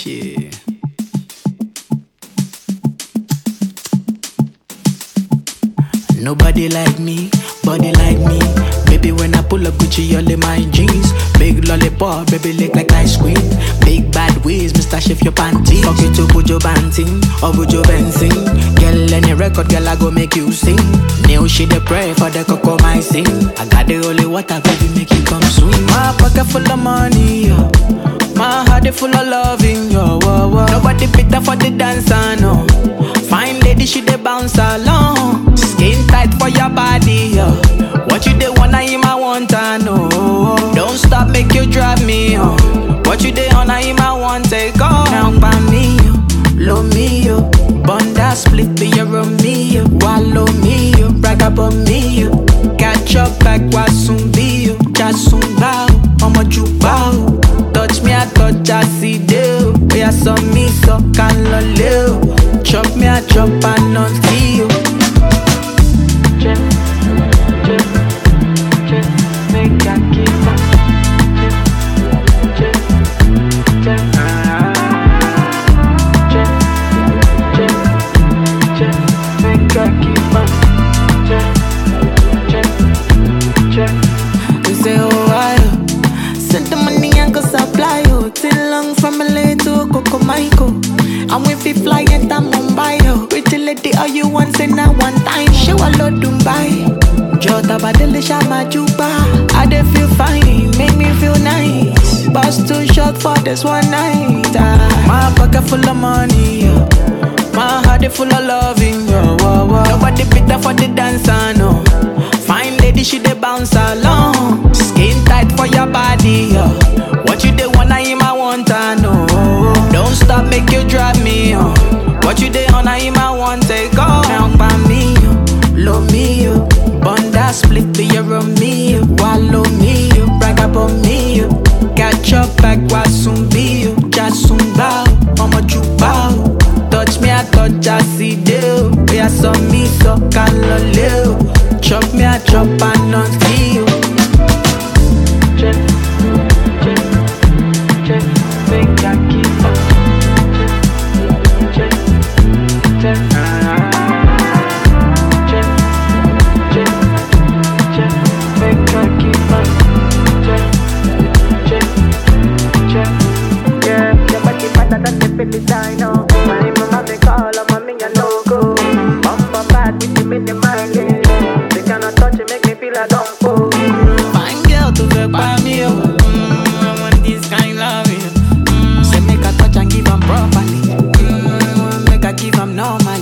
Yeah. Nobody like me, body like me. Baby, when I pull up Gucci, all in my jeans. Big lollipop, baby, lick like ice cream. Big bad ways, Mr. Shift your panties. Fuck you to Bujo Banting or Bujo Benzing. Girl, any record, girl, I go make you sing. New shit, they pray for the cocoa, my sing. I got the holy water, baby, make you come swim. My pocket full of money, yo. My heart is full of loving, yo. Whoa, whoa. Nobody better for the dancer, no. Fine lady, she dey bounce along. Skin tight for your body, yo. What you dey wanna him, I want to know. Don't stop, make you drive me, yo. What you dey on him, I want take off. Now by me, yo. Low me, yo. Bunda split be your Romeo. Wallow me, yo. Brag about me, yo. Catch up like Wasumbi, yo. Jasumba, I'ma jubao. Touch me, I touch, I see you. We are some me, so can loleo. Chop me, I chop, and not you. Check, check, check, make I keep up. Check, check, check, check, check, check, make I keep up. Check, check, check. They say, oh, I send the money and go supply you. Till long from LA to Coco Michael. And if we fly it, I'm Mumbai, yo. Pretty lady, all you want, say now one time. Show a lot Dubai. Jota Badele Shama Juba. I dey feel fine, make me feel nice. Bus too short for this one night. My pocket full of money, yo. My heart is full of loving, yo. Whoa, whoa. Nobody better for the dancer, no. Fine lady, she dey bounce along. Skin tight for your body, yo. What you dey wanna him, I want to know. Don't stop, make you drive me, yo. What you dey on him, I want take off. Now by me, yo. Low me, yo. Bunda split be your Romeo. Wallow me, yo. Brag about me, yo. Catch up like Wasumbi, yo. Jasumba, I'ma jubao. Touch me, I touch, I see you. We are some me, so can loleo. Chop me, I chop, and not you. Check, check, check, make I keep up. Check, check, check, check, check, make I keep up. Check, check, check. Yeah, your body better than the Filipino. My mama me call, mommy I no go. Bumper bad with the mini mileage. They cannot touch it, make me feel like don't go. Fine girl to the by me, yo. I want this kind of love, yo. Say make a touch and give 'em properly. Make a give 'em normal.